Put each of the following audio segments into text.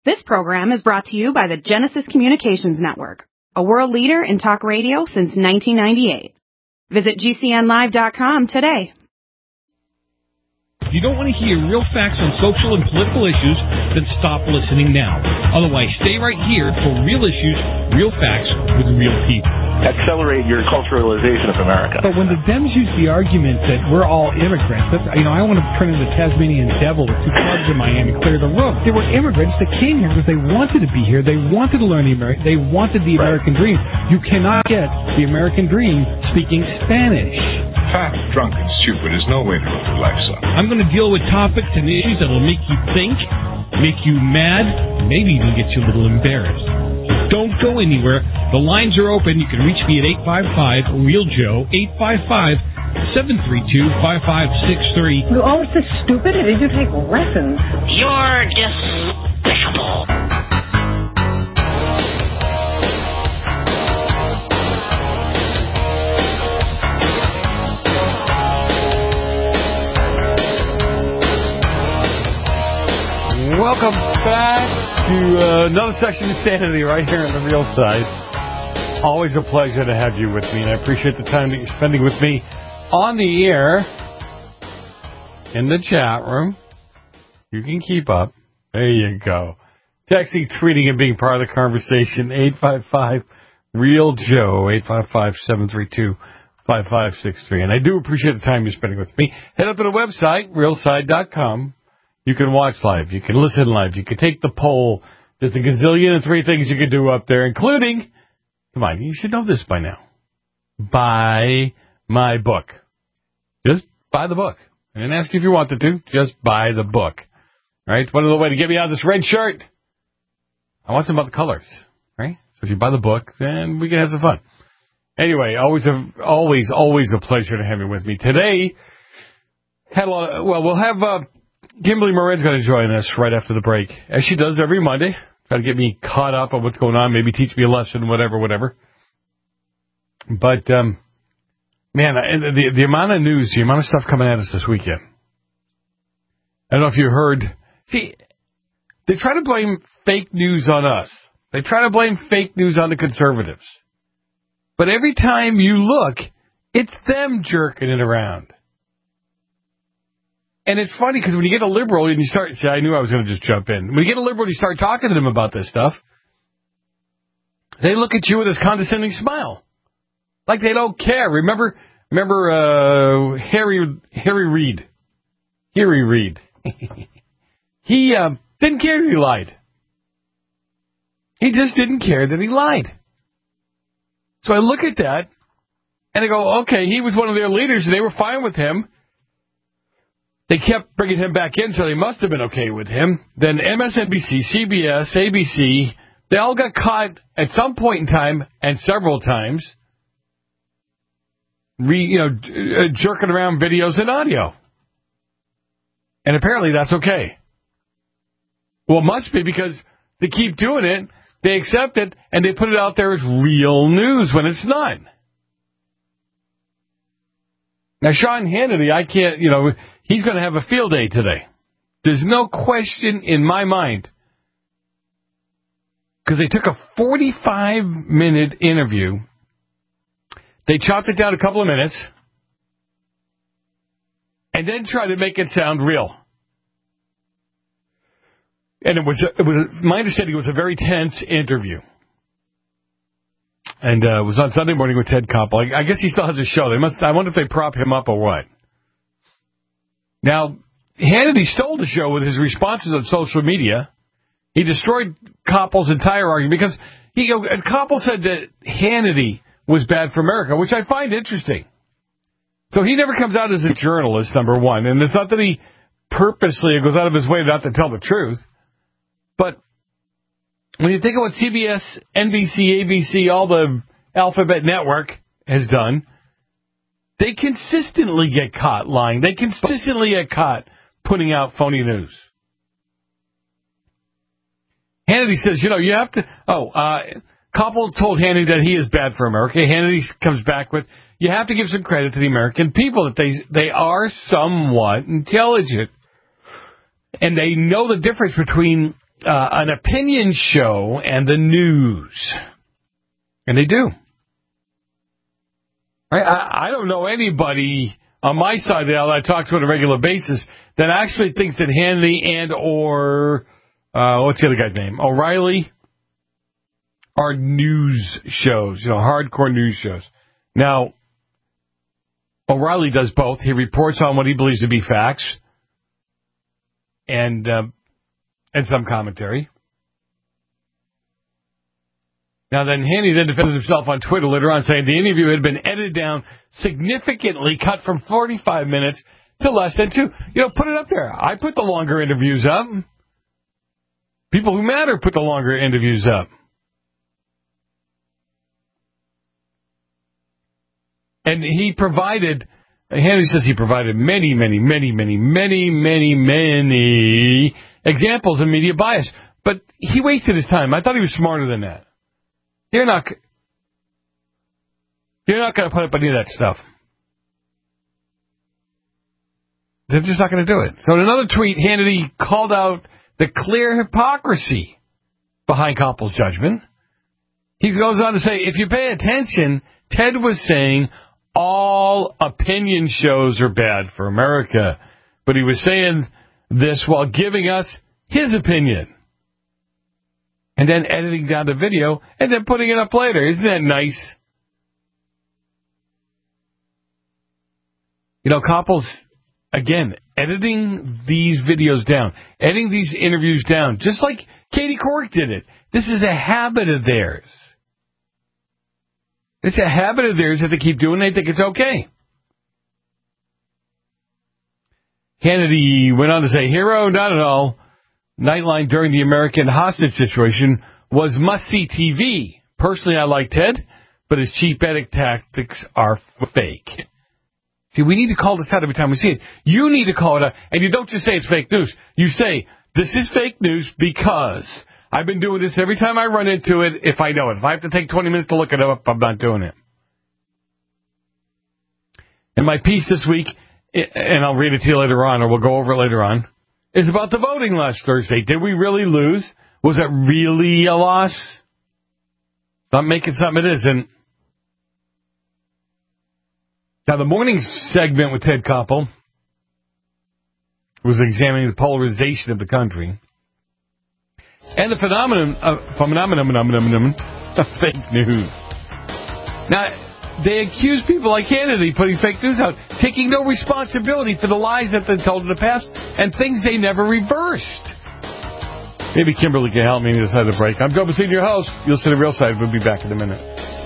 This program is brought to you by the Genesis Communications Network, a world leader in talk radio since 1998. Visit GCNlive.com today. If you don't want to hear real facts on social and political issues, then stop listening now. Otherwise, stay right here for real issues, real facts with real people. Accelerate your culturalization of America. But when the Dems use the argument that we're all immigrants, I want to turn into the Tasmanian devil with two clubs in Miami, clear the room. They were immigrants that came here because they wanted to be here. They wanted to learn they wanted the American dream. You cannot get the American dream speaking Spanish. Fat, drunk, and stupid is no way to live your life, son. I'm going to deal with topics and issues that will make you think, make you mad, maybe even get you a little embarrassed. So don't go anywhere. The lines are open. You can reach me at 855-REAL-JOE, 855-732-5563. You're always so stupid. Did you take lessons? You're despicable. Welcome back to another section of Sanity right here on the Real Side. Always a pleasure to have you with me, and I appreciate the time that you're spending with me on the air, in the chat room. You can keep up. There you go. Texting, tweeting, and being part of the conversation, 855-REAL-JOE, 855-732-5563. And I do appreciate the time you're spending with me. Head up to the website, realside.com. You can watch live. You can listen live. You can take the poll. There's a gazillion and three things you can do up there, including, come on, you should know this by now. Buy my book. Just buy the book. I didn't ask you if you wanted to. Just buy the book. Right? What other way to get me out of this red shirt? I want some other colors. Right? So if you buy the book, then we can have some fun. Anyway, always a pleasure to have you with me. Today, we'll have Kimberly Moran's going to join us right after the break, as she does every Monday. Try to get me caught up on what's going on, maybe teach me a lesson, whatever. But, man, the amount of news, the amount of stuff coming at us this weekend. I don't know if you heard. See, they try to blame fake news on us. They try to blame fake news on the conservatives. But every time you look, it's them jerking it around. And it's funny because when you get a liberal and you start, I knew I was going to just jump in. When you get a liberal and you start talking to them about this stuff, they look at you with this condescending smile. Like they don't care. Remember Harry Reid. Harry Reid. He didn't care that he lied. He just didn't care that he lied. So I look at that and I go, okay, he was one of their leaders and they were fine with him. They kept bringing him back in, so they must have been okay with him. Then MSNBC, CBS, ABC, they all got caught at some point in time, and several times, jerking around videos and audio. And apparently that's okay. Well, it must be because they keep doing it, they accept it, and they put it out there as real news when it's not. Now, Sean Hannity, I can't, he's going to have a field day today. There's no question in my mind. Because they took a 45-minute interview. They chopped it down a couple of minutes. And then tried to make it sound real. And it was my understanding, it was a very tense interview. And it was on Sunday morning with Ted Koppel. I guess he still has a show. I wonder if they prop him up or what. Now, Hannity stole the show with his responses on social media. He destroyed Koppel's entire argument because Koppel said that Hannity was bad for America, which I find interesting. So he never comes out as a journalist, number one. And it's not that he purposely goes out of his way not to tell the truth. But when you think of what CBS, NBC, ABC, all the Alphabet Network has done, they consistently get caught lying. They consistently get caught putting out phony news. Hannity says, you have to... Koppel told Hannity that he is bad for America. Hannity comes back with, you have to give some credit to the American people, that they are somewhat intelligent. And they know the difference between an opinion show and the news. And they do. I don't know anybody on my side that I talk to on a regular basis that actually thinks that Hannity and or, what's the other guy's name? O'Reilly are news shows, hardcore news shows. Now, O'Reilly does both. He reports on what he believes to be facts and some commentary. Now, then Hannity then defended himself on Twitter later on, saying the interview had been edited down significantly, cut from 45 minutes to less than 2. Put it up there. I put the longer interviews up. People who matter put the longer interviews up. And Hannity says he provided many examples of media bias. But he wasted his time. I thought he was smarter than that. You're not going to put up any of that stuff. They're just not going to do it. So in another tweet, Hannity called out the clear hypocrisy behind Koppel's judgment. He goes on to say, if you pay attention, Ted was saying all opinion shows are bad for America. But he was saying this while giving us his opinion. And then editing down the video, and then putting it up later. Isn't that nice? Koppel's, again, editing these videos down, editing these interviews down, just like Katie Couric did it. This is a habit of theirs. It's a habit of theirs that they keep doing. They think it's okay. Hannity went on to say, hero, not at all. Nightline during the American hostage situation was must-see TV. Personally, I like Ted, but his cheap edit tactics are fake. See, we need to call this out every time we see it. You need to call it out, and you don't just say it's fake news. You say, this is fake news because I've been doing this every time I run into it if I know it. If I have to take 20 minutes to look it up, I'm not doing it. And my piece this week, and I'll read it to you later on, or we'll go over it later on, is about the voting last Thursday. Did we really lose? Was it really a loss? Stop making something it isn't. Now, the morning segment with Ted Koppel was examining the polarization of the country and the phenomenon of fake news. Now, they accuse people like Hannity putting fake news out, taking no responsibility for the lies that they told in the past and things they never reversed. Maybe Kimberly can help me on the other side of the break. I'm Joe Messina, your host. You'll see the real side. We'll be back in a minute.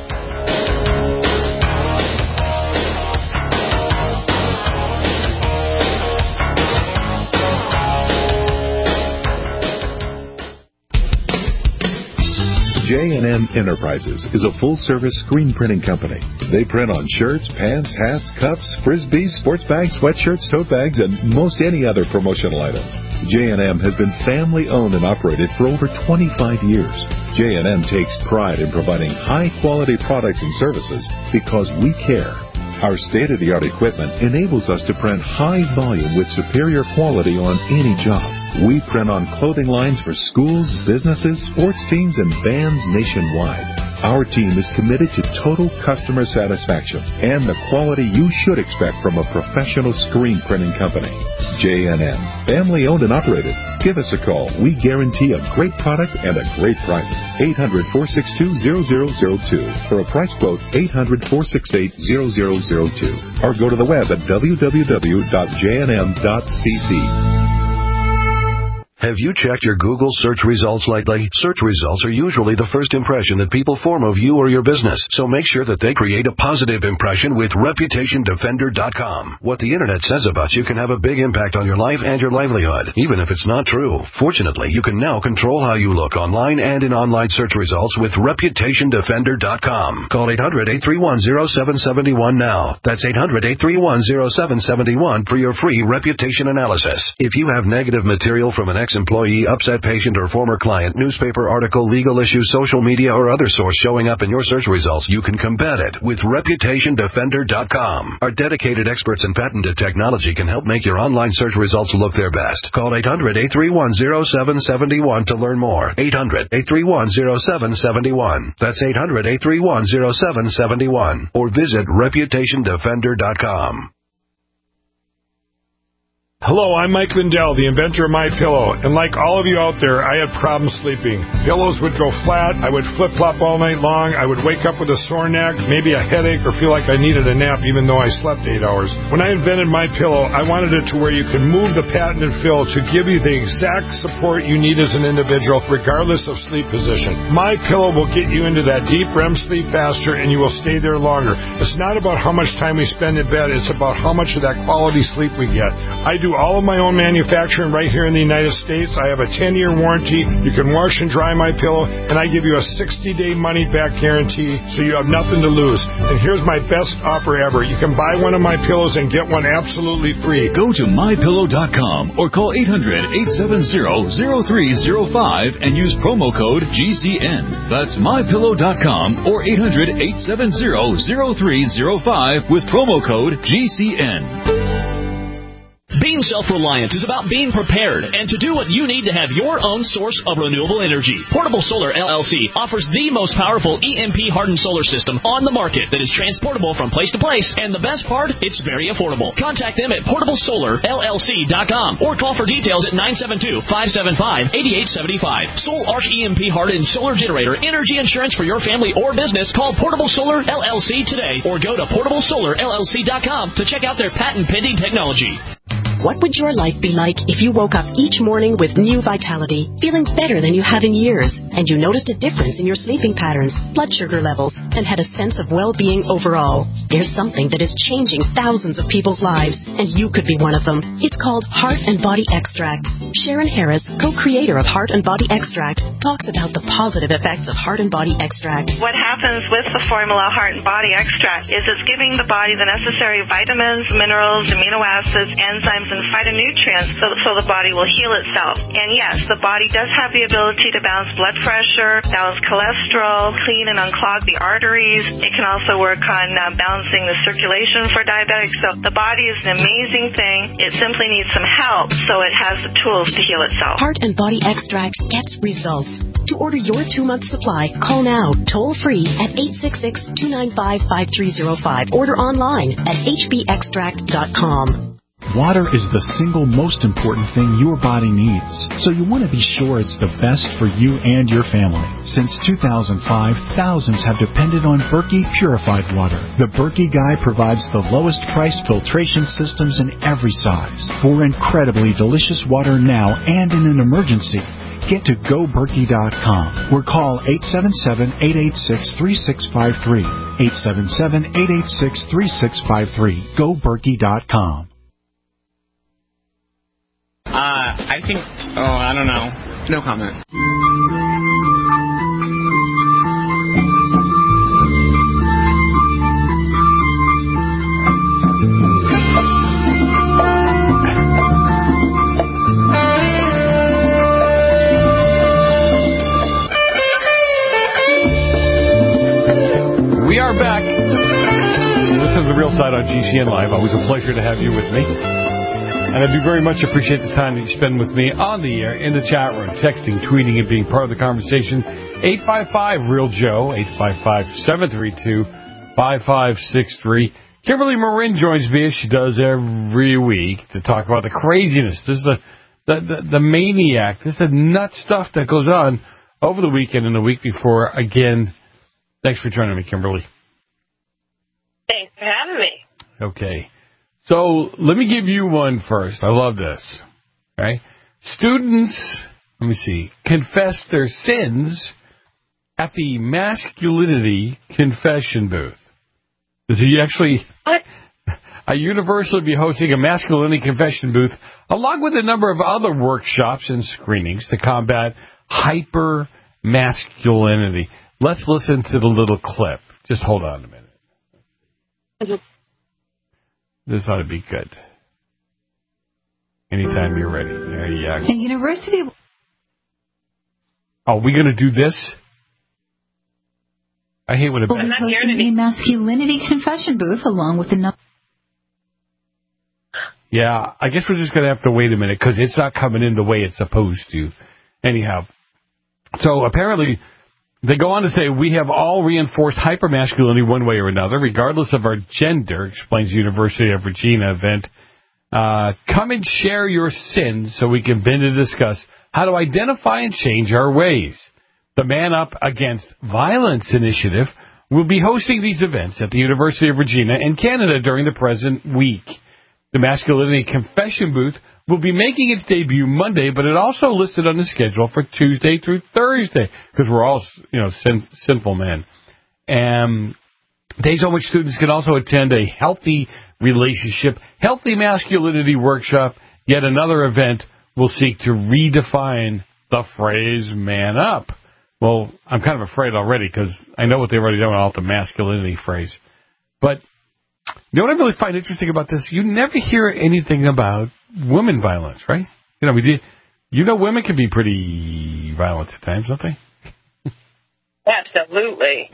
J&M Enterprises is a full-service screen printing company. They print on shirts, pants, hats, cups, frisbees, sports bags, sweatshirts, tote bags, and most any other promotional items. J&M has been family-owned and operated for over 25 years. J&M takes pride in providing high-quality products and services because we care. Our state-of-the-art equipment enables us to print high volume with superior quality on any job. We print on clothing lines for schools, businesses, sports teams, and bands nationwide. Our team is committed to total customer satisfaction and the quality you should expect from a professional screen printing company. J&M, family-owned and operated. Give us a call. We guarantee a great product and a great price. 800-462-0002. For a price quote, 800-468-0002. Or go to the web at www.jnm.cc. Have you checked your Google search results lately? Search results are usually the first impression that people form of you or your business, so make sure that they create a positive impression with ReputationDefender.com. What the Internet says about you can have a big impact on your life and your livelihood, even if it's not true. Fortunately, you can now control how you look online and in online search results with ReputationDefender.com. Call 800-831-0771 now. That's 800-831-0771 for your free reputation analysis. If you have negative material from an ex ex-employee, upset patient, or former client, newspaper article, legal issue, social media, or other source showing up in your search results, you can combat it with ReputationDefender.com. Our dedicated experts in patented technology can help make your online search results look their best. Call 800-831-0771 to learn more. 800-831-0771. That's 800-831-0771. Or visit ReputationDefender.com. Hello, I'm Mike Lindell, the inventor of MyPillow, and like all of you out there, I had problems sleeping. Pillows would go flat, I would flip-flop all night long, I would wake up with a sore neck, maybe a headache, or feel like I needed a nap even though I slept 8 hours. When I invented MyPillow, I wanted it to where you can move the patented fill to give you the exact support you need as an individual, regardless of sleep position. MyPillow will get you into that deep REM sleep faster, and you will stay there longer. It's not about how much time we spend in bed, it's about how much of that quality sleep we get. I do all of my own manufacturing right here in the United States. I have a 10-year warranty. You can wash and dry my pillow, and I give you a 60-day money-back guarantee, so you have nothing to lose. And here's my best offer ever. You can buy one of my pillows and get one absolutely free. Go to MyPillow.com or call 800-870-0305 and use promo code GCN. That's MyPillow.com or 800-870-0305 with promo code GCN. Being self-reliant is about being prepared and to do what you need to have your own source of renewable energy. Portable Solar LLC offers the most powerful EMP-hardened solar system on the market that is transportable from place to place, and the best part, it's very affordable. Contact them at PortableSolarLLC.com or call for details at 972-575-8875. Soul Arc EMP-hardened solar generator energy insurance for your family or business. Call Portable Solar LLC today or go to PortableSolarLLC.com to check out their patent-pending technology. What would your life be like if you woke up each morning with new vitality, feeling better than you have in years, and you noticed a difference in your sleeping patterns, blood sugar levels, and had a sense of well-being overall? There's something that is changing thousands of people's lives, and you could be one of them. It's called Heart and Body Extract. Sharon Harris, co-creator of Heart and Body Extract, talks about the positive effects of Heart and Body Extract. What happens with the formula Heart and Body Extract is it's giving the body the necessary vitamins, minerals, amino acids, enzymes, and phytonutrients so the body will heal itself. And yes, the body does have the ability to balance blood pressure, balance cholesterol, clean and unclog the arteries. It can also work on balancing the circulation for diabetics. So the body is an amazing thing. It simply needs some help so it has the tools to heal itself. Heart and Body Extract gets results. To order your 2-month supply, call now, toll-free at 866-295-5305. Order online at hbextract.com. Water is the single most important thing your body needs, so you want to be sure it's the best for you and your family. Since 2005, thousands have depended on Berkey purified water. The Berkey Guy provides the lowest priced filtration systems in every size. For incredibly delicious water now and in an emergency, get to GoBerkey.com or call 877-886-3653. 877-886-3653. GoBerkey.com. I think, I don't know. No comment. We are back. Listen to The Real Side on GCN Live. Always a pleasure to have you with me. And I do very much appreciate the time that you spend with me on the air, in the chat room, texting, tweeting, and being part of the conversation. 855-REAL-JOE, 855-732-5563. Kimberly Marin joins me, as she does every week, to talk about the craziness. This is the maniac. This is the nut stuff that goes on over the weekend and the week before. Again, thanks for joining me, Kimberly. Thanks for having me. Okay. So let me give you one first. I love this. Okay. Students, let me see, confess their sins at the masculinity confession booth. Does he actually... What? A university will be hosting a masculinity confession booth along with a number of other workshops and screenings to combat hyper-masculinity. Let's listen to the little clip. Just hold on a minute. This ought to be good. Anytime you're ready. There you go. The University of... Oh, we going to do this? I hate when it... will be hosting a masculinity confession booth along with the... Yeah, I guess we're just going to have to wait a minute because it's not coming in the way it's supposed to. Anyhow, so apparently they go on to say, we have all reinforced hypermasculinity one way or another, regardless of our gender, explains the University of Regina event. Come and share your sins so we can begin to discuss how to identify and change our ways. The Man Up Against Violence initiative will be hosting these events at the University of Regina in Canada during the present week. The Masculinity Confession Booth will be making its debut Monday, but it also listed on the schedule for Tuesday through Thursday, because we're all, sinful men. Days on which students can also attend a healthy relationship, healthy masculinity workshop. Yet another event will seek to redefine the phrase man up. Well, I'm kind of afraid already, because I know what they've already done with the masculinity phrase. But you know what I really find interesting about this? You never hear anything about women violence, right? Women can be pretty violent at times, don't they? Absolutely.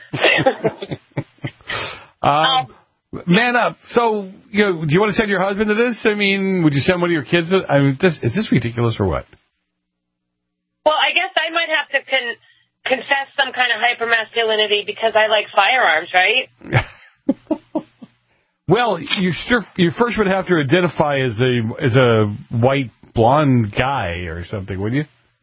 Man up. So, do you want to send your husband to this? I mean, would you send one of your kids? Is this ridiculous or what? Well, I guess I might have to confess some kind of hypermasculinity because I like firearms, right? Well, you first would have to identify as a white blonde guy or something, would you?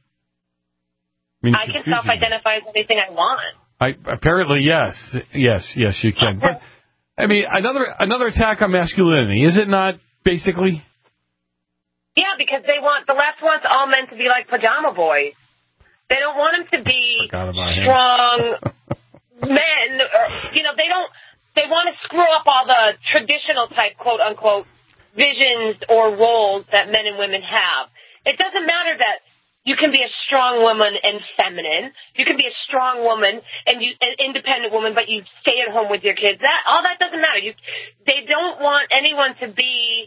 I can self-identify as anything I want. Apparently, yes, you can. But I mean, another attack on masculinity, is it not? Basically. Yeah, because the left wants all men to be like pajama boys. They don't want them to be strong men. They want to screw up all the traditional type, quote unquote, visions or roles that men and women have. It doesn't matter that you can be a strong woman and feminine. You can be a strong woman and an independent woman, but you stay at home with your kids. All that doesn't matter. They don't want anyone to be,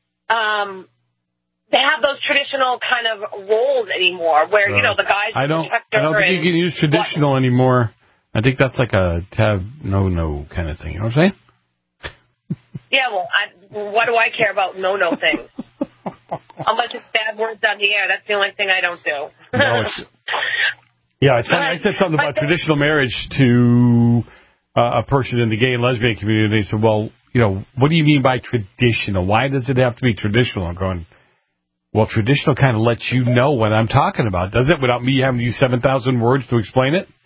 to have those traditional kind of roles anymore, where the guys. I don't think you can use traditional anymore. I think that's like a no kind of thing. You know what I'm saying? Yeah, well, what do I care about no things? Unless it's bad words on the air. That's the only thing I don't do. It's funny. I said something about traditional marriage to a person in the gay and lesbian community. They said, well, what do you mean by traditional? Why does it have to be traditional? I'm going, well, traditional kind of lets you know what I'm talking about, does it, without me having to use 7,000 words to explain it?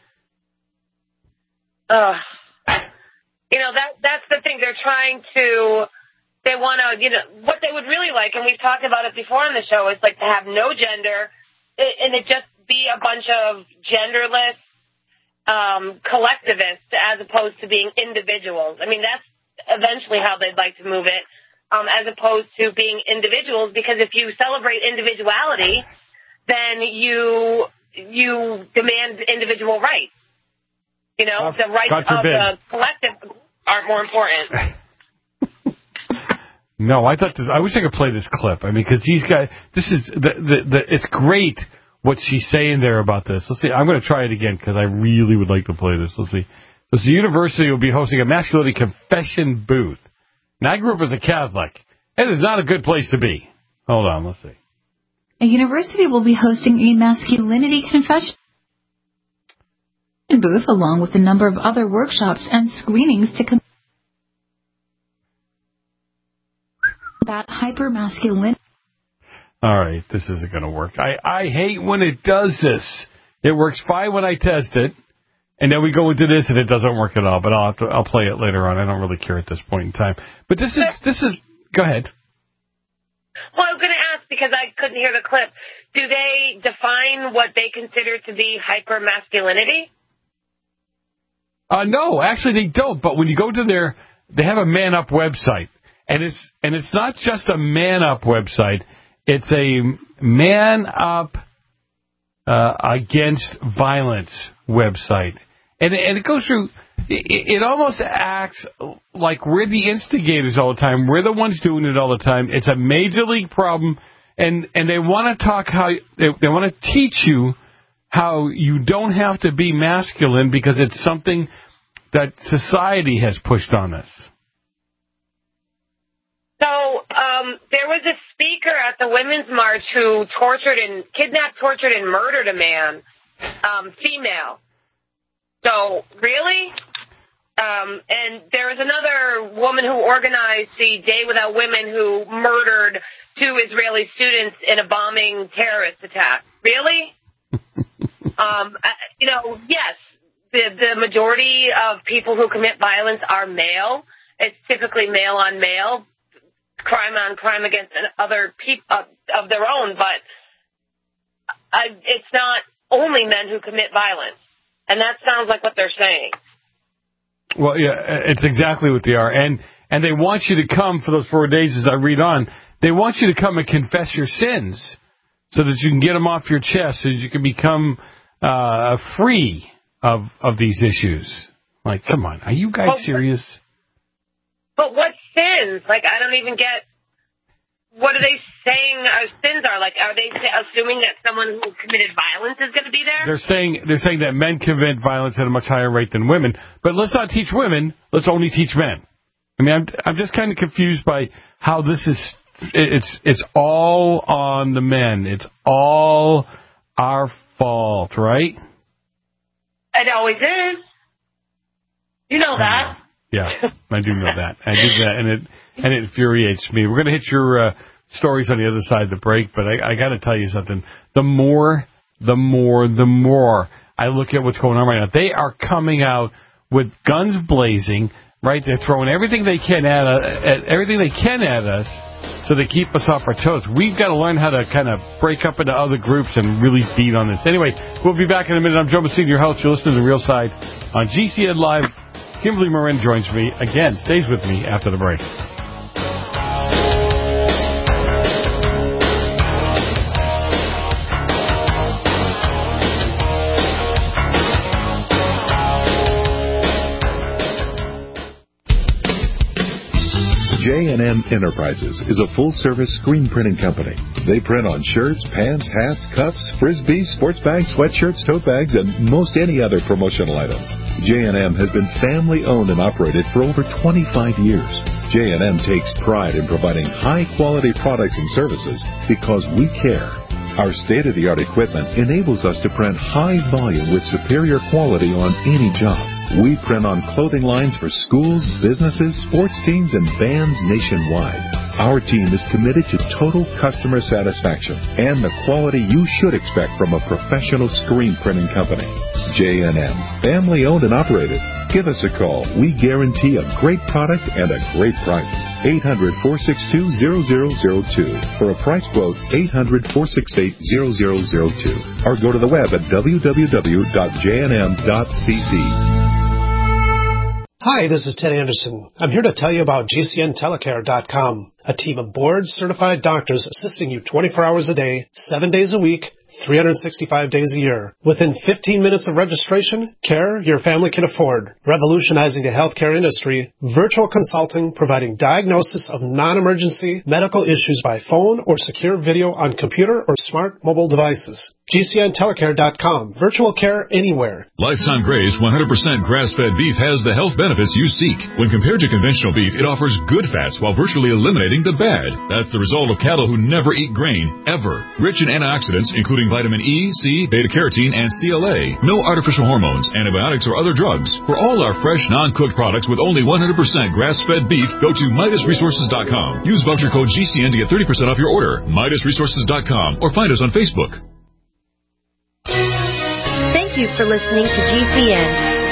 That's the thing. They want to, what they would really like, and we've talked about it before on the show, is like to have no gender, and it just be a bunch of genderless collectivists as opposed to being individuals. I mean, that's eventually how they'd like to move it, as opposed to being individuals, because if you celebrate individuality, then you demand individual rights. The rights of the collective aren't more important. No, I wish I could play this clip. I mean, because these guys, this is it's great what she's saying there about this. Let's see. I'm going to try it again because I really would like to play this. Let's see. The university will be hosting a masculinity confession booth. Now, I grew up as a Catholic. It is not a good place to be. Hold on. Let's see. A university will be hosting a masculinity confession booth along with a number of other workshops and screenings to combat hypermasculinity. All right, this isn't going to work. I hate when it does this. It works fine when I test it, and then we go into this and it doesn't work at all. But I'll play it later on. I don't really care at this point in time. But this is. Go ahead. Well, I was going to ask because I couldn't hear the clip. Do they define what they consider to be hypermasculinity? No, actually they don't. But when you go to they have a Man Up website, and it's not just a Man Up website. It's a Man Up Against Violence website, And it goes through, it almost acts like we're the instigators all the time. We're the ones doing it all the time. It's a major league problem. And they want to talk how, they want to teach you how you don't have to be masculine because it's something that society has pushed on us. So there was a speaker at the Women's March who kidnapped, tortured, and murdered a man, female. So, really? And there was another woman who organized the Day Without Women who murdered 2 Israeli students in a bombing terrorist attack. Really? Yes, the majority of people who commit violence are male. It's typically male on male, crime on crime against other people of their own, but it's not only men who commit violence. And that sounds like what they're saying. Well, yeah, it's exactly what they are. And they want you to come for those 4 days, as I read on. They want you to come and confess your sins so that you can get them off your chest, so that you can become free of these issues. Like, come on, are you guys serious? But what sins? Like, I don't even get... What are they saying our sins are? Like, are they assuming that someone who committed violence is going to be there? They're saying that men commit violence at a much higher rate than women. But let's not teach women. Let's only teach men. I mean, I'm just kind of confused by how this is. It's all on the men. It's all our fault, right? It always is. You know that. Yeah, I do know that. I do that, and it infuriates me. We're going to hit your stories on the other side of the break, but I got to tell you something. The more I look at what's going on right now, they are coming out with guns blazing. Right, they're throwing everything they can at us, so they keep us off our toes. We've got to learn how to kind of break up into other groups and really beat on this. Anyway, we'll be back in a minute. I'm Joe Messina, your host. You're listening to The Real Side on GCN Live. Kimberly Morin joins me again. Stays with me after the break. J&M Enterprises is a full-service screen printing company. They print on shirts, pants, hats, cups, frisbees, sports bags, sweatshirts, tote bags, and most any other promotional items. J&M has been family-owned and operated for over 25 years. J&M takes pride in providing high-quality products and services because we care. Our state-of-the-art equipment enables us to print high volume with superior quality on any job. We print on clothing lines for schools, businesses, sports teams, and bands nationwide. Our team is committed to total customer satisfaction and the quality you should expect from a professional screen printing company. J&M, family-owned and operated. Give us a call. We guarantee a great product and a great price. 800-462-0002. For a price quote, 800-468-0002. Or go to the web at www.jnm.cc. Hi, this is Ted Anderson. I'm here to tell you about GCNtelecare.com, a team of board-certified doctors assisting you 24 hours a day, 7 days a week, 365 days a year. Within 15 minutes of registration, care your family can afford. Revolutionizing the healthcare industry, virtual consulting providing diagnosis of non-emergency medical issues by phone or secure video on computer or smart mobile devices. GCNtelecare.com. Virtual care anywhere. Lifetime Graze 100% grass-fed beef has the health benefits you seek. When compared to conventional beef, it offers good fats while virtually eliminating the bad. That's the result of cattle who never eat grain, ever. Rich in antioxidants, including vitamin E, C, beta-carotene, and CLA. No artificial hormones, antibiotics, or other drugs. For all our fresh, non-cooked products with only 100% grass-fed beef, go to MidasResources.com. Use voucher code GCN to get 30% off your order. MidasResources.com or find us on Facebook. Thank you for listening to GCN.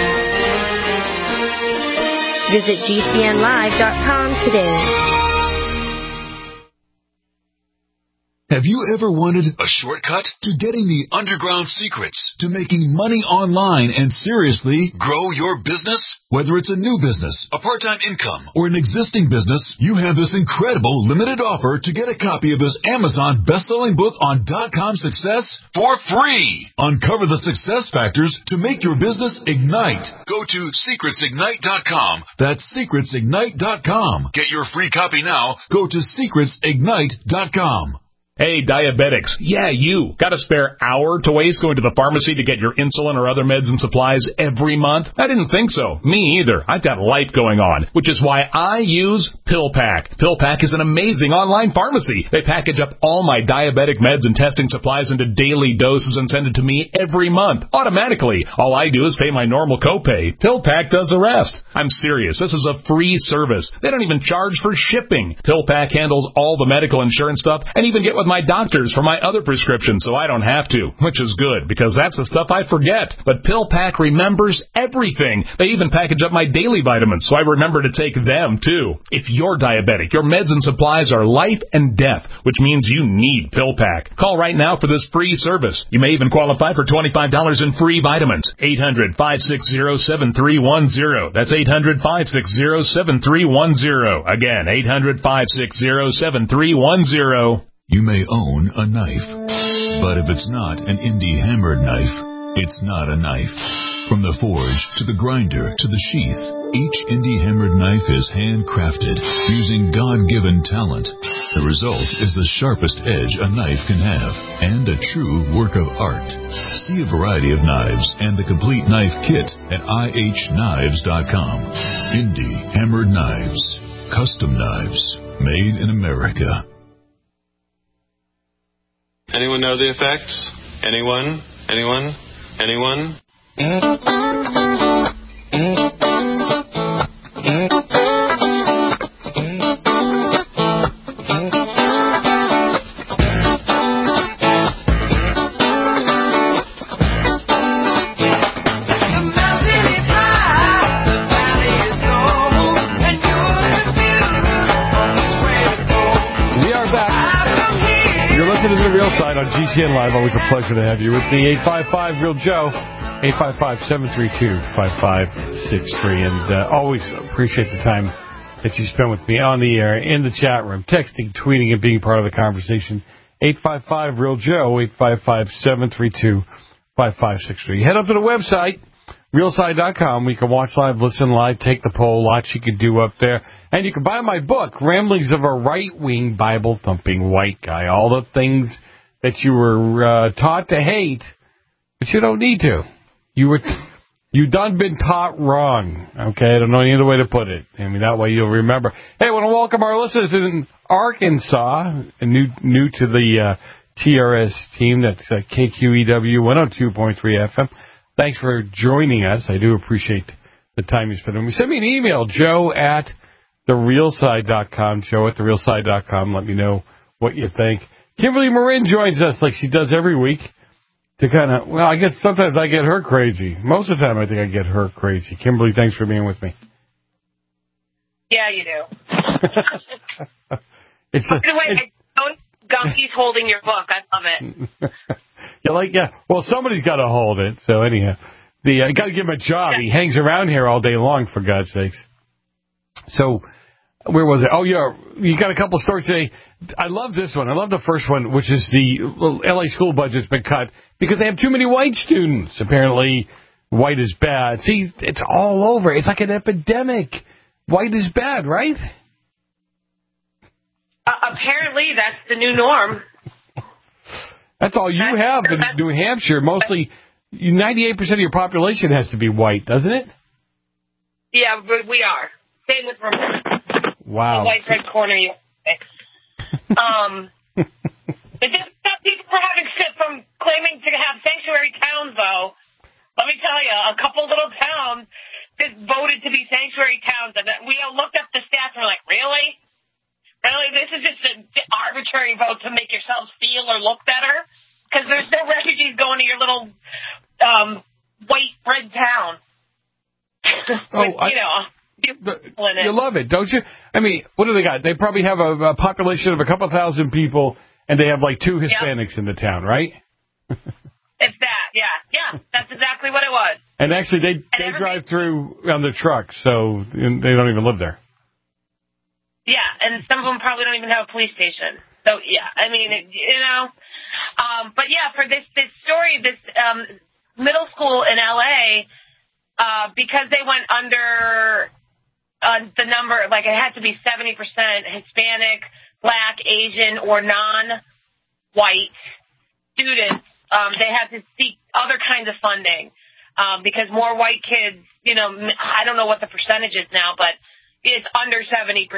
Visit GCNlive.com today. Have you ever wanted a shortcut to getting the underground secrets to making money online and seriously grow your business? Whether it's a new business, a part-time income, or an existing business, you have this incredible limited offer to get a copy of this Amazon best-selling book on .com success for free. Uncover the success factors to make your business ignite. Go to secretsignite.com. That's secretsignite.com. Get your free copy now. Go to secretsignite.com. Hey, diabetics. Yeah, you. Got a spare hour to waste going to the pharmacy to get your insulin or other meds and supplies every month? I didn't think so. Me either. I've got life going on, which is why I use PillPack. PillPack is an amazing online pharmacy. They package up all my diabetic meds and testing supplies into daily doses and send it to me every month, automatically. All I do is pay my normal copay. PillPack does the rest. I'm serious. This is a free service. They don't even charge for shipping. PillPack handles all the medical insurance stuff and even get with my doctors for my other prescriptions so I don't have to, which is good because that's the stuff I forget. But PillPack remembers everything. They even package up my daily vitamins so I remember to take them too. If you're diabetic, your meds and supplies are life and death, which means you need PillPack. Call right now for this free service. You may even qualify for $25 in free vitamins. 800-560-7310. That's 800-560-7310. Again, 800-560-7310. You may own a knife, but if it's not an indie hammered knife, it's not a knife. From the forge to the grinder to the sheath, each indie hammered knife is handcrafted using God-given talent. The result is the sharpest edge a knife can have and a true work of art. See a variety of knives and the complete knife kit at ihknives.com. Indie hammered knives, custom knives, made in America. Anyone know the effects? Anyone? Anyone? Anyone? On GCN Live, always a pleasure to have you with me. 855 Real Joe, 855-732-5563, and always appreciate the time that you spend with me on the air, in the chat room, texting, tweeting, and being part of the conversation. 855 Real Joe, 855-732-5563. Head up to the website, realside.com. We can watch live, listen live, take the poll, lots you can do up there. And you can buy my book, Ramblings of a Right-Wing Bible-Thumping White Guy. All the things that you were taught to hate, but you don't need to. You done been taught wrong. Okay, I don't know any other way to put it. I mean, that way you'll remember. Hey, I want to welcome our listeners in Arkansas, new to the TRS team. That's KQEW 102.3 FM. Thanks for joining us. I do appreciate the time you spend with me. Send me an email, joe@therealside.com, joe@therealside.com. Let me know what you think. Kimberly Marin joins us like she does every week to kind of, well, I guess sometimes I get her crazy. Most of the time I think I get her crazy. Kimberly, thanks for being with me. Yeah, you do. By the way, Gumpy's holding your book. I love it. Well, somebody's got to hold it. So anyhow, I got to give him a job. He hangs around here all day long, for God's sakes. So, where was it? Oh, yeah, you got a couple stories today. I love this one. I love the first one, which is the L.A. school budget's been cut because they have too many white students. Apparently, white is bad. See, it's all over. It's like an epidemic. White is bad, right? Apparently, that's the new norm. That's all you have in New Hampshire. Mostly, 98% of your population has to be white, doesn't it? Yeah, we are. Same with Vermont. Wow. The white red corner. It just stopped people from claiming to have sanctuary towns, though. Let me tell you, a couple little towns just voted to be sanctuary towns, and we all looked up the stats and we're like, really? Really? This is just an arbitrary vote to make yourselves feel or look better? Because there's no refugees going to your little white red town. You love it, don't you? I mean, what do they got? They probably have a population of a couple thousand people, and they have like 2 Hispanics in the town, right? If that, yeah, that's exactly what it was. And actually, they drive through on their trucks, so they don't even live there. Yeah, and some of them probably don't even have a police station. So, yeah, I mean, but yeah, for this story, this middle school in L.A., because they went under the number, like it had to be 70% Hispanic, Black, Asian, or non-white students, they had to seek other kinds of funding because more white kids, I don't know what the percentage is now, but it's under 70%.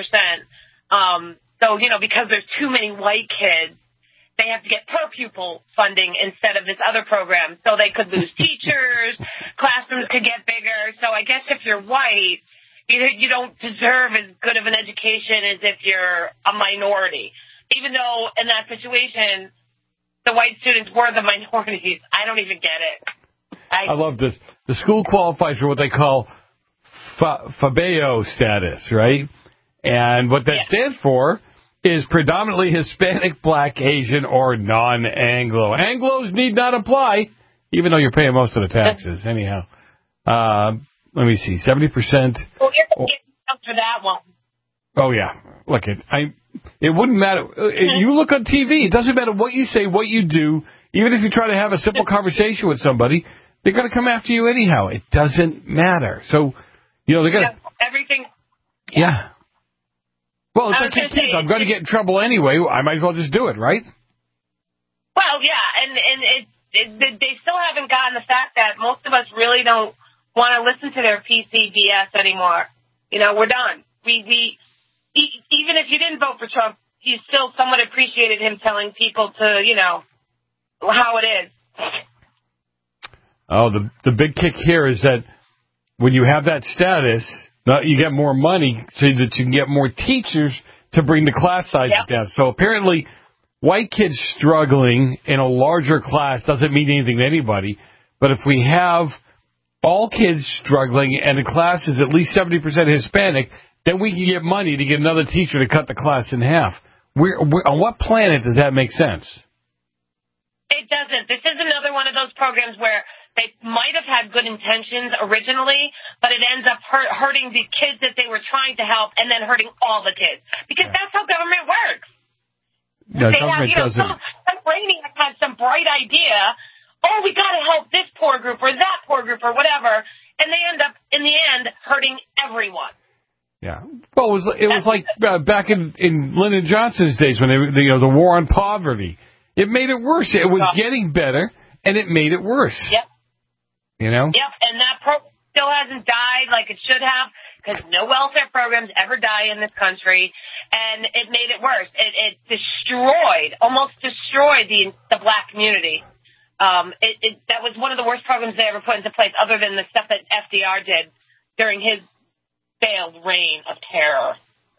So, because there's too many white kids, they have to get per pupil funding instead of this other program. So they could lose teachers, classrooms could get bigger. So I guess if you're white, you don't deserve as good of an education as if you're a minority. Even though in that situation, the white students were the minorities. I don't even get it. I love this. The school qualifies for what they call FABEO status, right? And what that stands for is predominantly Hispanic, Black, Asian, or non-Anglo. Anglos need not apply, even though you're paying most of the taxes. Anyhow, let me see, 70%. Well, you're for that one. Oh, yeah. Look, it wouldn't matter. You look on TV, it doesn't matter what you say, what you do. Even if you try to have a simple conversation with somebody, they're going to come after you anyhow. It doesn't matter. So, they're going to... Everything... Yeah. Well, it's like kids. I'm going to get in trouble anyway. I might as well just do it, right? Well, yeah, and they still haven't gotten the fact that most of us really don't want to listen to their PC BS anymore. We're done. We even if you didn't vote for Trump, you still somewhat appreciated him telling people to, how it is. Oh, the big kick here is that when you have that status, you get more money so that you can get more teachers to bring the class sizes down. So apparently, white kids struggling in a larger class doesn't mean anything to anybody. But if we have all kids struggling and the class is at least 70% Hispanic, then we can get money to get another teacher to cut the class in half. On what planet does that make sense? It doesn't. This is another one of those programs where they might have had good intentions originally, but it ends up hurting the kids that they were trying to help and then hurting all the kids. Because that's how government works. No, government doesn't. Some brainiac had some bright idea. Oh, we got to help this poor group or that poor group or whatever. And they end up, in the end, hurting everyone. Yeah. Well, it was like back in Lyndon Johnson's days when the war on poverty. It made it worse. It was getting better, and it made it worse. Yep. Yep, and that program still hasn't died like it should have because no welfare programs ever die in this country, and it made it worse. It almost destroyed the black community. That was one of the worst programs they ever put into place other than the stuff that FDR did during his failed reign of terror.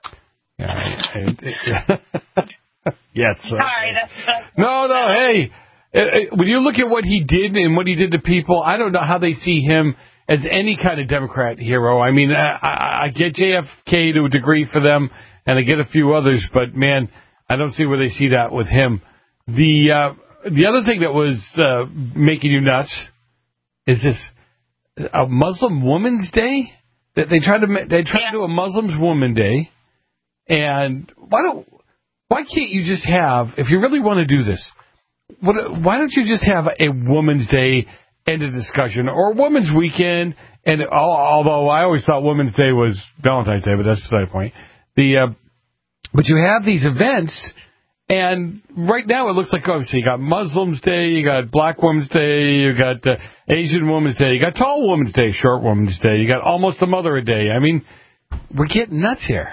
Yes. Sorry, that's No, hey. When you look at what he did and what he did to people, I don't know how they see him as any kind of Democrat hero. I mean, I get JFK to a degree for them, and I get a few others, but, man, I don't see where they see that with him. The other thing that was making you nuts is this a Muslim Women's Day. That they tried to do a Muslims Woman Day, and why can't you just have, if you really want to do this, why don't you just have a Women's Day end of discussion or Women's Weekend? And although I always thought Women's Day was Valentine's Day, but that's beside the point. But you have these events, and right now it looks like, obviously, you got Muslims Day, you got Black Women's Day, you got Asian Women's Day, you got Tall Women's Day, Short Women's Day, you got Almost a Mother Day. I mean, we're getting nuts here.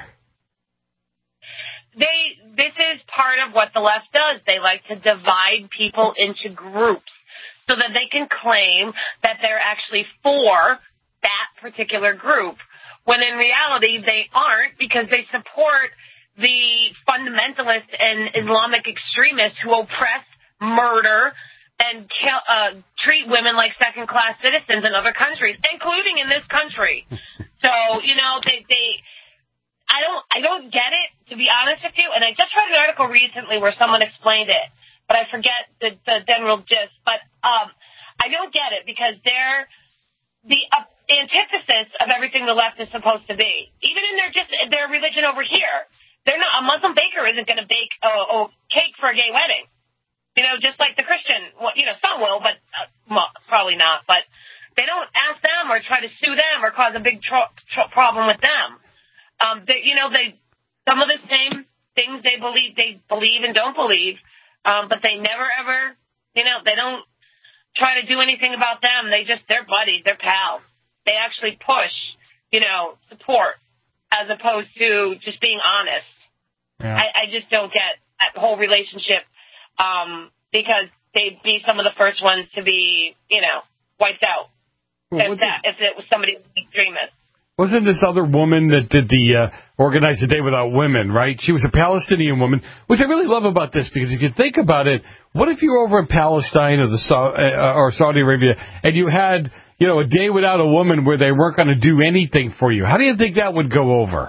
This is part of what the left does. They like to divide people into groups so that they can claim that they're actually for that particular group, when in reality they aren't, because they support the fundamentalists and Islamic extremists who oppress, murder, and treat women like second-class citizens in other countries, including in this country. So, I don't get it. To to be honest with you, and I just read an article recently where someone explained it, but I forget the general gist. But I don't get it because they're the antithesis of everything the left is supposed to be. Even in their religion over here, they're not. A Muslim baker isn't going to bake a cake for a gay wedding. Just like the Christian. Well, some will, but probably not. But they don't ask them or try to sue them or cause a big problem with them. Some of the same things they believe and don't believe, but they never ever, they don't try to do anything about them. They're buddies, they're pals. They actually push, support as opposed to just being honest. Yeah. I just don't get that whole relationship, because they'd be some of the first ones to be, wiped out. Well, if it was somebody extremist. Wasn't this other woman that did the Organize a Day Without Women, right? She was a Palestinian woman, which I really love about this, because if you think about it, what if you were over in Palestine or Saudi Arabia and you had, a day without a woman where they weren't going to do anything for you? How do you think that would go over?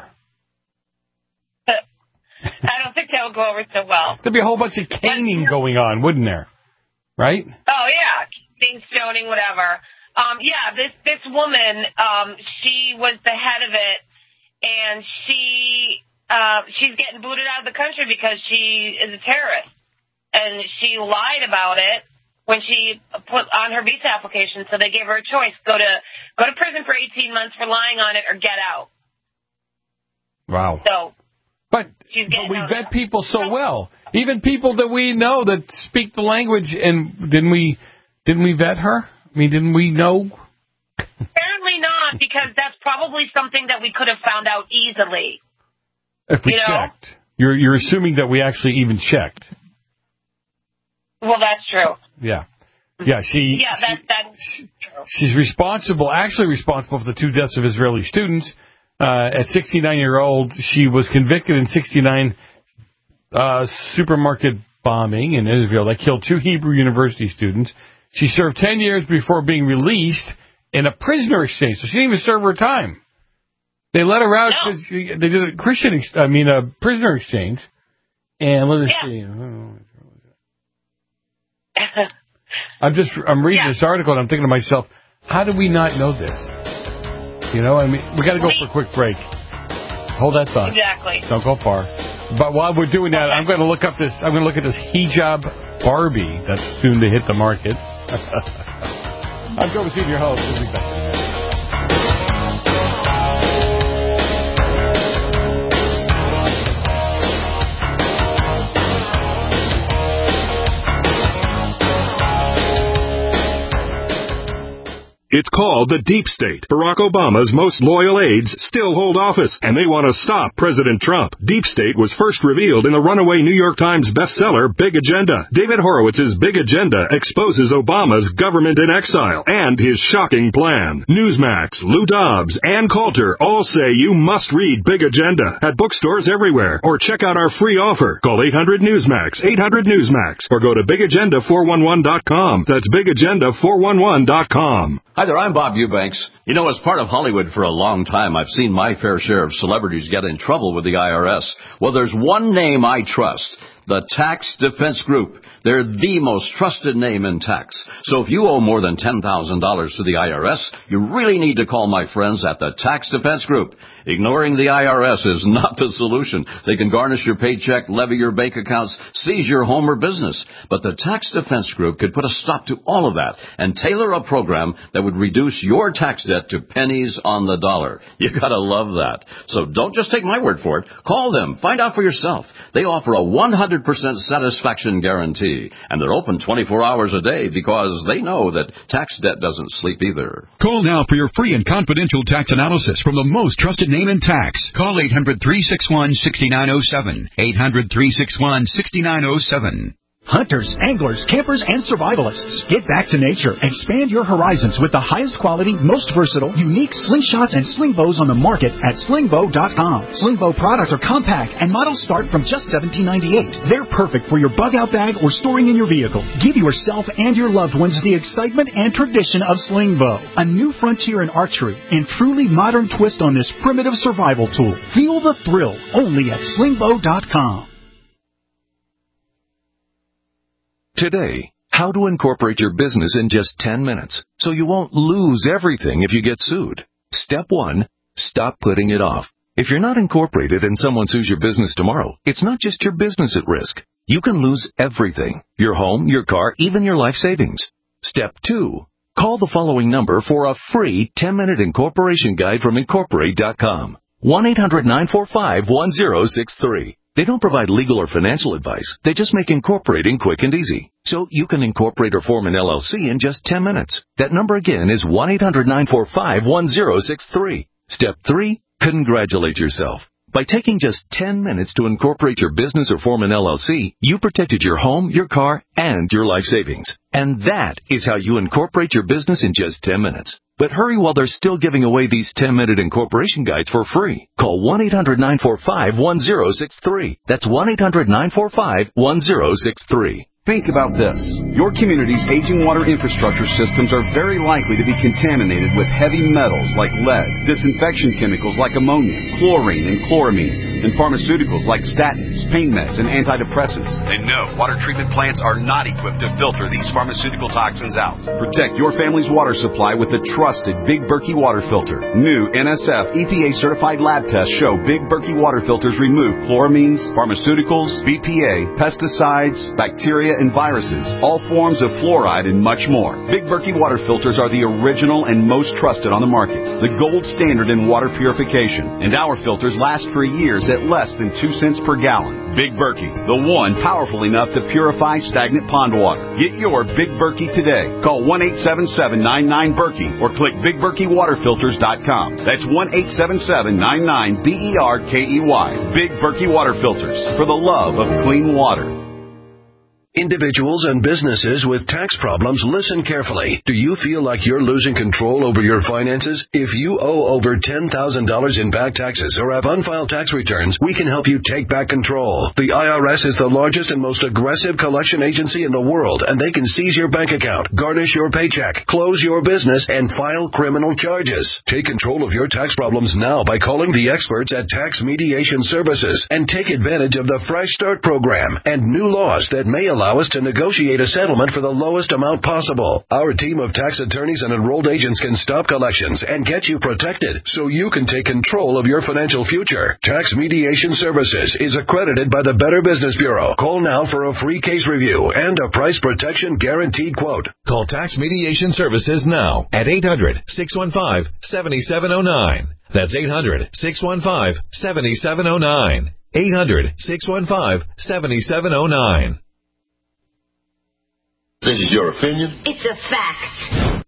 I don't think that would go over so well. There'd be a whole bunch of caning going on, wouldn't there? Right? Oh, yeah. Being stoning, whatever. This woman, she was the head of it, and she's getting booted out of the country because she is a terrorist, and she lied about it when she put on her visa application. So they gave her a choice: go to prison for 18 months for lying on it, or get out. Wow. So, but we vet people so well, even people that we know that speak the language. And didn't we vet her? I mean, didn't we know? Apparently not, because that's probably something that we could have found out easily. If we checked. You're assuming that we actually even checked. Well, that's true. Yeah. Yeah, she's responsible for the 2 deaths of Israeli students. At 69-year-old, she was convicted in 69 supermarket bombing in Israel that killed 2 Hebrew University students. She served 10 years before being released in a prisoner exchange. So she didn't even serve her time. They let her out because they did a prisoner exchange. And let us see. I'm reading this article and I'm thinking to myself, how do we not know this? We got to go for a quick break. Hold that thought. Exactly. Don't go far. But while we're doing that, I'm going to look at this hijab Barbie that's soon to hit the market. I'm Joe Messina, your host. We'll be back. It's called the Deep State. Barack Obama's most loyal aides still hold office, and they want to stop President Trump. Deep State was first revealed in the runaway New York Times bestseller, Big Agenda. David Horowitz's Big Agenda exposes Obama's government in exile and his shocking plan. Newsmax, Lou Dobbs, Ann Coulter all say you must read Big Agenda at bookstores everywhere, or check out our free offer. Call 800-NEWSMAX, 800-NEWSMAX, or go to BigAgenda411.com. That's BigAgenda411.com. Hi there, I'm Bob Eubanks. As part of Hollywood for a long time, I've seen my fair share of celebrities get in trouble with the IRS. Well, there's one name I trust. The Tax Defense Group. They're the most trusted name in tax. So if you owe more than $10,000 to the IRS, you really need to call my friends at the Tax Defense Group. Ignoring the IRS is not the solution. They can garnish your paycheck, levy your bank accounts, seize your home or business. But the Tax Defense Group could put a stop to all of that and tailor a program that would reduce your tax debt to pennies on the dollar. You gotta love that. So don't just take my word for it. Call them. Find out for yourself. They offer a 100% satisfaction guarantee, and they're open 24 hours a day because they know that tax debt doesn't sleep either. Call now for your free and confidential tax analysis from the most trusted name in tax. Call 800-361-6907. 800-361-6907. Hunters, anglers, campers, and survivalists. Get back to nature. Expand your horizons with the highest quality, most versatile, unique slingshots and sling bows on the market at slingbow.com. Sling bow products are compact and models start from just $17.98. They're perfect for your bug-out bag or storing in your vehicle. Give yourself and your loved ones the excitement and tradition of sling bow. A new frontier in archery and truly modern twist on this primitive survival tool. Feel the thrill only at slingbow.com. Today, how to incorporate your business in just 10 minutes so you won't lose everything if you get sued. Step 1, stop putting it off. If you're not incorporated and someone sues your business tomorrow, it's not just your business at risk. You can lose everything: your home, your car, even your life savings. Step 2, call the following number for a free 10-minute incorporation guide from Incorporate.com. 1-800-945-1063. They don't provide legal or financial advice. They just make incorporating quick and easy. So you can incorporate or form an LLC in just 10 minutes. That number again is 1-800-945-1063. Step 3, congratulate yourself. By taking just 10 minutes to incorporate your business or form an LLC, you protected your home, your car, and your life savings. And that is how you incorporate your business in just 10 minutes. But hurry while they're still giving away these 10-minute incorporation guides for free. Call 1-800-945-1063. That's 1-800-945-1063. Think about this. Your community's aging water infrastructure systems are very likely to be contaminated with heavy metals like lead, disinfection chemicals like ammonia, chlorine and chloramines, and pharmaceuticals like statins, pain meds, and antidepressants. And no, water treatment plants are not equipped to filter these pharmaceutical toxins out. Protect your family's water supply with the trusted Big Berkey water filter. New NSF EPA-certified lab tests show Big Berkey water filters remove chloramines, pharmaceuticals, BPA, pesticides, bacteria, and viruses, all forms of fluoride, and much more. Big Berkey water filters are the original and most trusted on the market, the gold standard in water purification, and our filters last for years at less than 2 cents per gallon. Big Berkey, the one powerful enough to purify stagnant pond water. Get your Big Berkey today. Call 1-877-99-BERKEY or click BigBerkeyWaterFilters.com. That's 1-877-99-BERKEY. Big Berkey water filters, for the love of clean water. Individuals and businesses with tax problems, listen carefully. Do you feel like you're losing control over your finances? If you owe over $10,000 in back taxes or have unfiled tax returns, we can help you take back control. The IRS is the largest and most aggressive collection agency in the world, and they can seize your bank account, garnish your paycheck, close your business, and file criminal charges. Take control of your tax problems now by calling the experts at Tax Mediation Services and take advantage of the Fresh Start program and new laws that may allow us to negotiate a settlement for the lowest amount possible. Our team of tax attorneys and enrolled agents can stop collections and get you protected so you can take control of your financial future. Tax Mediation Services is accredited by the Better Business Bureau. Call now for a free case review and a price protection guaranteed quote. Call Tax Mediation Services now at 800-615-7709. That's 800-615-7709. 800-615-7709. This is your opinion? It's a fact.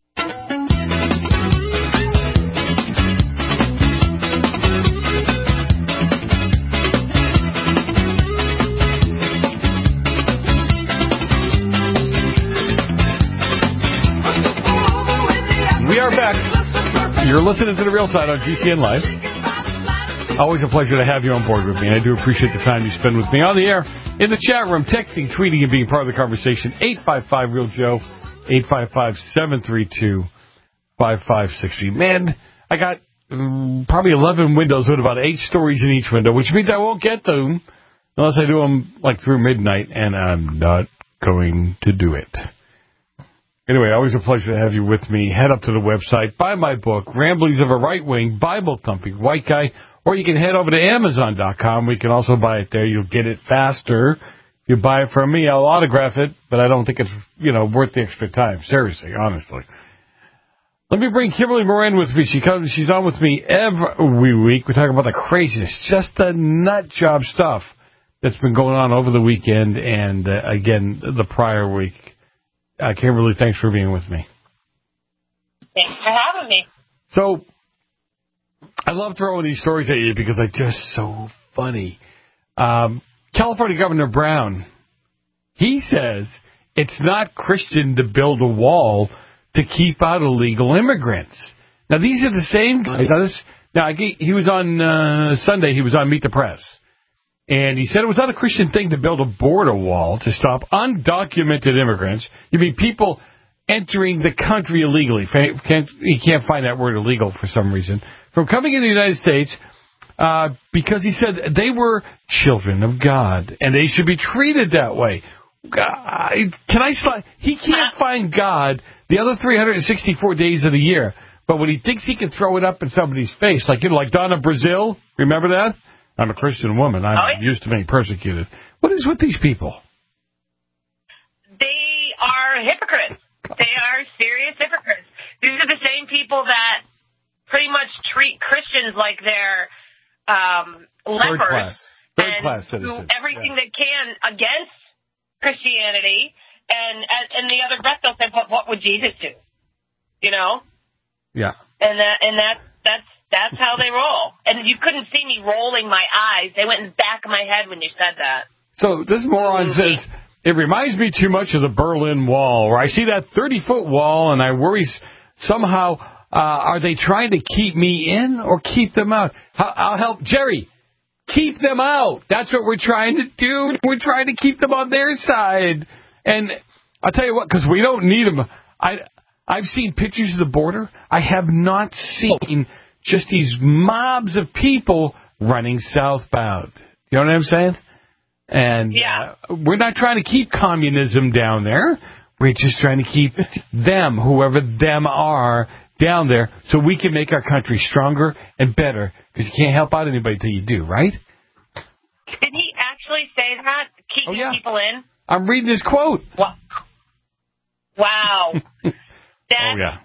We are back. You're listening to The Real Side on GCN Live. Always a pleasure to have you on board with me, and I do appreciate the time you spend with me on the air, in the chat room, texting, tweeting, and being part of the conversation. 855-REAL-JOE, 855-732-5560. Man, I got probably 11 windows with about 8 stories in each window, which means I won't get them unless I do them like through midnight, and I'm not going to do it. Anyway, always a pleasure to have you with me. Head up to the website, buy my book, Ramblings of a Right-Wing Bible-Thumping White Guy, or you can head over to Amazon.com. We can also buy it there. You'll get it faster. If you buy it from me, I'll autograph it, but I don't think it's, worth the extra time. Seriously, honestly. Let me bring Kimberly Moran with me. She's on with me every week. We talk about the craziness, just the nut job stuff that's been going on over the weekend and, again, the prior week. Kimberly, thanks for being with me. Thanks for having me. So, I love throwing these stories at you because they're just so funny. California Governor Brown He says it's not Christian to build a wall to keep out illegal immigrants. Now, these are the same guys. He was on Sunday, he was on Meet the Press. And he said it was not a Christian thing to build a border wall to stop undocumented immigrants. You mean people entering the country illegally. He can't find that word illegal for some reason. From coming into the United States because he said they were children of God and they should be treated that way. He can't find God the other 364 days of the year. But when he thinks he can throw it up in somebody's face, like Donna Brazile, remember that? I'm a Christian woman. I'm used to being persecuted. What is with these people? They are hypocrites. They are serious hypocrites. These are the same people that pretty much treat Christians like they're lepers Third class do citizens. everything they can against Christianity, and the other breath they'll say, "What would Jesus do?" You know? Yeah. And that's how they roll. And you couldn't see me rolling my eyes; they went in the back of my head when you said that. So this moron says, it reminds me too much of the Berlin Wall, where I see that 30-foot wall and I worry somehow, are they trying to keep me in or keep them out? I'll help. Jerry, keep them out. That's what we're trying to do. We're trying to keep them on their side. And I'll tell you what, because we don't need them. I've seen pictures of the border. I have not seen just these mobs of people running southbound. You know what I'm saying? And we're not trying to keep communism down there. We're just trying to keep them, whoever them are, down there so we can make our country stronger and better, because you can't help out anybody till you do, right? Did he actually say that? Keeping people in? I'm reading his quote. Wow. Yeah.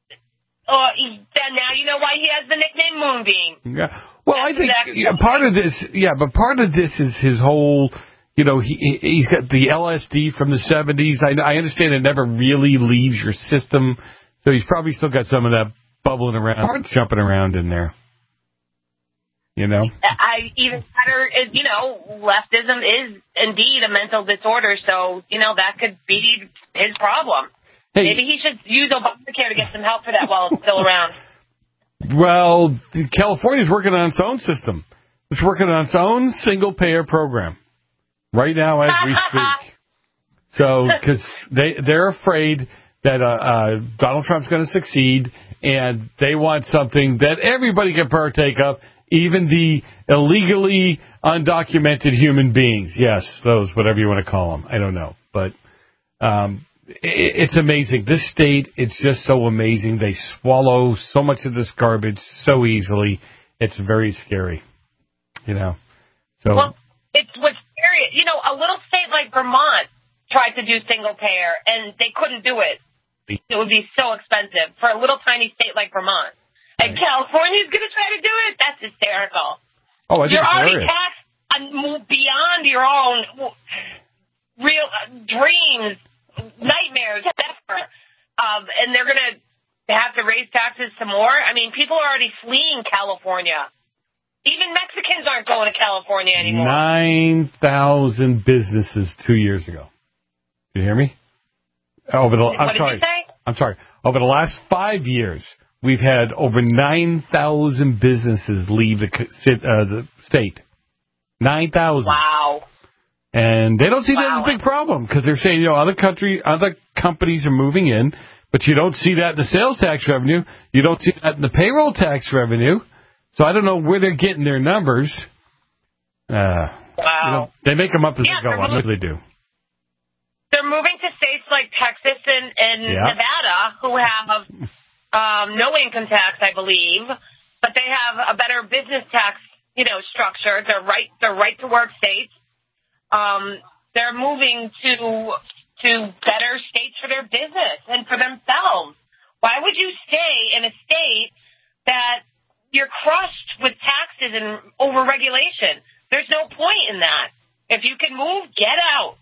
Now you know why he has the nickname Moonbeam. Yeah. Well, I think part of this is his whole, he's got the LSD from the 70s. I understand it never really leaves your system, so he's probably still got some of that bubbling around, jumping around in there. Even better, leftism is indeed a mental disorder, so, that could be his problem. Hey. Maybe he should use Obamacare to get some help for that while it's still around. Well, California's working on its own system. It's working on its own single-payer program right now as we speak. So, because they're afraid that Donald Trump's going to succeed, and they want something that everybody can partake of, even the illegally undocumented human beings. Yes, those, whatever you want to call them. I don't know. But it's amazing. This state, it's just so amazing. They swallow so much of this garbage so easily. It's very scary. So. Well, it's what's scary. A little state like Vermont tried to do single payer, and they couldn't do it. It would be so expensive for a little tiny state like Vermont. And California's going to try to do it? That's hysterical. Oh, I think you're already taxed beyond your own real dreams, nightmares, whatever. And they're going to have to raise taxes some more? I mean, people are already fleeing California. Even Mexicans aren't going to California anymore. 9,000 businesses 2 years ago. Did you hear me? What did you say? I'm sorry. Over the last 5 years, we've had over 9,000 businesses leave the state. 9,000. Wow. And they don't see that as a big problem because they're saying, other companies are moving in, but you don't see that in the sales tax revenue. You don't see that in the payroll tax revenue. So I don't know where they're getting their numbers. Wow. They make them up as they go on. What do they do? They're moving to states like Texas and Nevada, who have no income tax, I believe, but they have a better business tax, structure. They're right to work states. They're moving to better states for their business and for themselves. Why would you stay in a state that you're crushed with taxes and overregulation? There's no point in that. If you can move, get out.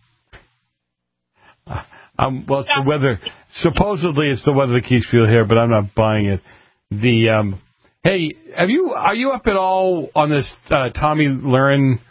Well, it's the weather. Supposedly, it's the weather that keeps people here, but I'm not buying it. Hey, are you up at all on this Tommy Lahren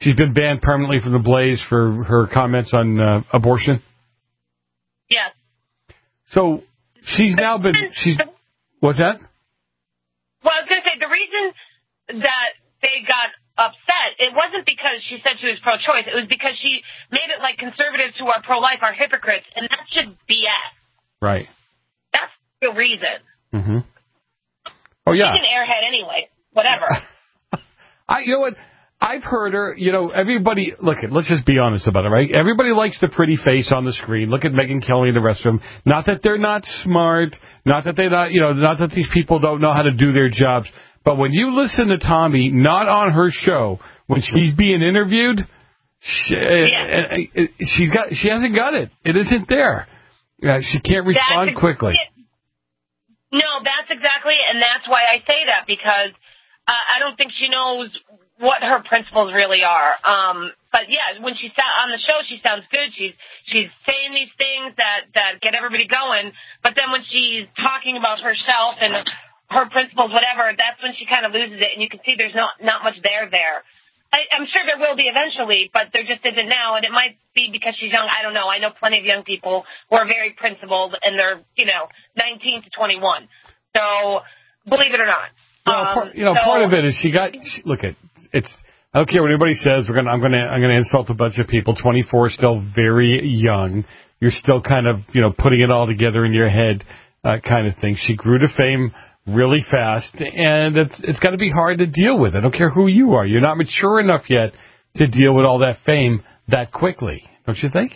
she's been banned permanently from the Blaze for her comments on abortion? Yes. So she's now been... What's that? Well, I was going to say, the reason that they got upset, it wasn't because she said she was pro-choice. It was because she made it like conservatives who are pro-life are hypocrites, and that's just BS. Right. That's the reason. Mm-hmm. Oh, yeah. She's an airhead anyway. Whatever. You know what? I've heard her, everybody, let's just be honest about it, right? Everybody likes the pretty face on the screen. Look at Megyn Kelly and the rest of them. Not that they're not smart, not that not that these people don't know how to do their jobs. But when you listen to Tommy, not on her show, when she's being interviewed, she hasn't got it. It isn't there. She can't respond quickly. No, that's exactly, and that's why I say that, because I don't think she knows what her principles really are. But yeah, when she's on the show, she sounds good. She's saying these things that get everybody going. But then when she's talking about herself and her principles, whatever, that's when she kind of loses it, and you can see there's not much there. I'm sure there will be eventually, but there just isn't now, and it might be because she's young. I don't know. I know plenty of young people who are very principled, and they're 19 to 21. So believe it or not. Well, part of it is it's. I don't care what anybody says. I'm gonna insult a bunch of people. 24 is still very young. You're still kind of putting it all together in your head, kind of thing. She grew to fame really fast, and it's got to be hard to deal with. I don't care who you are. You're not mature enough yet to deal with all that fame that quickly, don't you think?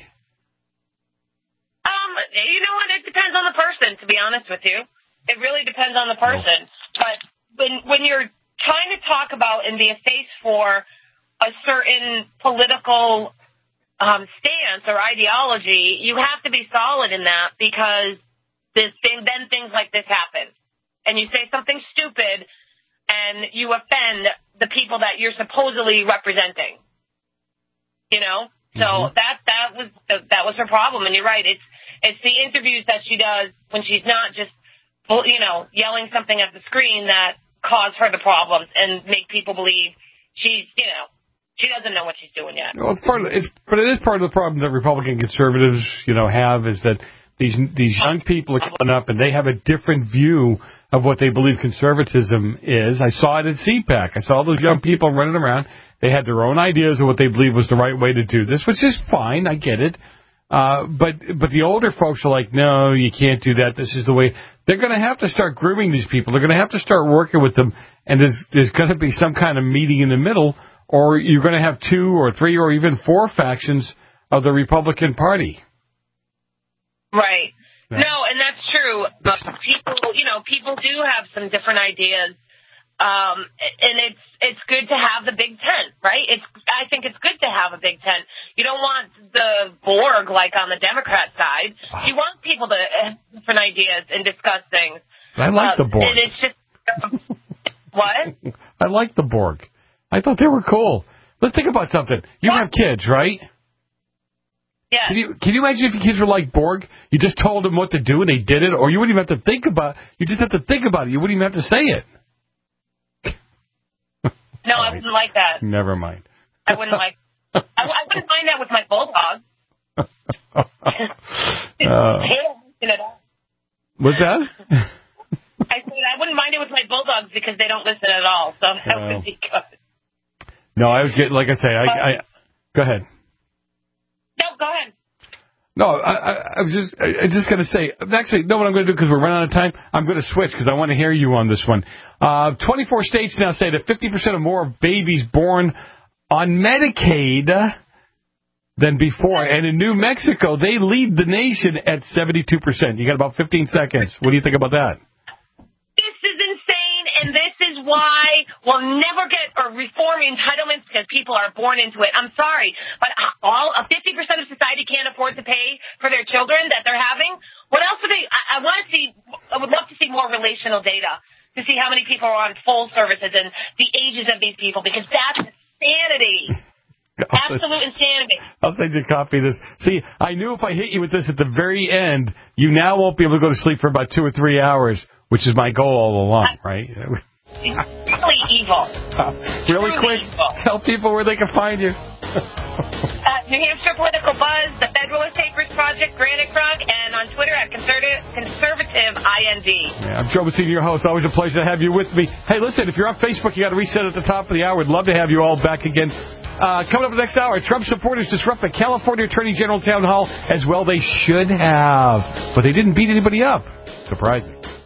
You know what? It depends on the person, to be honest with you. It really depends on the person. But when you're trying to talk about and be a face for a certain political stance or ideology, you have to be solid in that, because then things like this happen. And you say something stupid, and you offend the people that you're supposedly representing. So that was her problem. And you're right. It's the interviews that she does when she's not just yelling something at the screen that cause her the problems and make people believe she doesn't know what she's doing yet. Well, but it is part of the problem that Republican conservatives have, is that these young people are coming up and they have a different view of what they believe conservatism is. I saw it at CPAC. I saw those young people running around. They had their own ideas of what they believe was the right way to do this, which is fine. I get it. But the older folks are like, no, you can't do that. This is the way. They're going to have to start grooming these people. They're going to have to start working with them, and there's going to be some kind of meeting in the middle, or you're going to have 2 or 3 or even 4 factions of the Republican Party. Right. Yeah. No, and that's true. People do have some different ideas, and it's good to have the Big Tent, right? I think it's good to have a Big Tent. You don't want the Borg like on the Democrat side. You want people to have different ideas and discuss things. I like the Borg. And it's just what? I like the Borg. I thought they were cool. Let's think about something. You have kids, right? Yeah. Can you imagine if your kids were like Borg? You just told them what to do and they did it, or you wouldn't even have to think about it. You just have to think about it. You wouldn't even have to say it. No, I wouldn't like that. Never mind. I wouldn't mind that with my bulldog. What's that? I said I wouldn't mind it with my bulldogs because they don't listen at all, so that would be good. No, I was getting, like I say, I go ahead. No, go ahead. No, I was just going to say, actually, no, what I'm going to do, because we're running out of time, I'm going to switch, because I want to hear you on this one. 24 states now say that 50% or more of babies born on Medicaid than before. And in New Mexico, they lead the nation at 72%. You got about 15 seconds. What do you think about that? This is insane, and this is why we'll never get or reform entitlements, because people are born into it. I'm sorry, but 50% of society can't afford to pay for their children that they're having. What else do they? I would love to see more relational data to see how many people are on full services and the ages of these people, because that's insanity. Absolute insanity. I'll send you a copy of this. See, I knew if I hit you with this at the very end, you now won't be able to go to sleep for about 2 or 3 hours, which is my goal all along, right? Really evil. Really quick, tell people where they can find you. New Hampshire Political Buzz, the Federalist Papers Project, Granite Trunk, and on Twitter at Conservative IND. Yeah, I'm Joe Messina, your host. Always a pleasure to have you with me. Hey, listen, if you're on Facebook, you got to reset at the top of the hour. We'd love to have you all back again. Coming up the next hour, Trump supporters disrupt the California Attorney General Town Hall, as well they should have. But they didn't beat anybody up. Surprising.